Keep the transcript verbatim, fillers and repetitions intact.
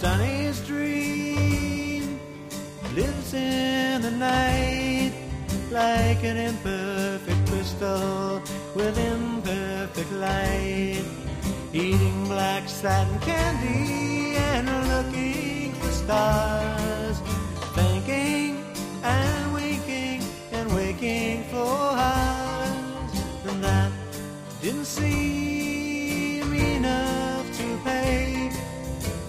Sonny's dream lives in the night, like an imperfect crystal with imperfect light, eating black satin candy and looking for stars, thinking and waking and waking for hours, and that didn't seem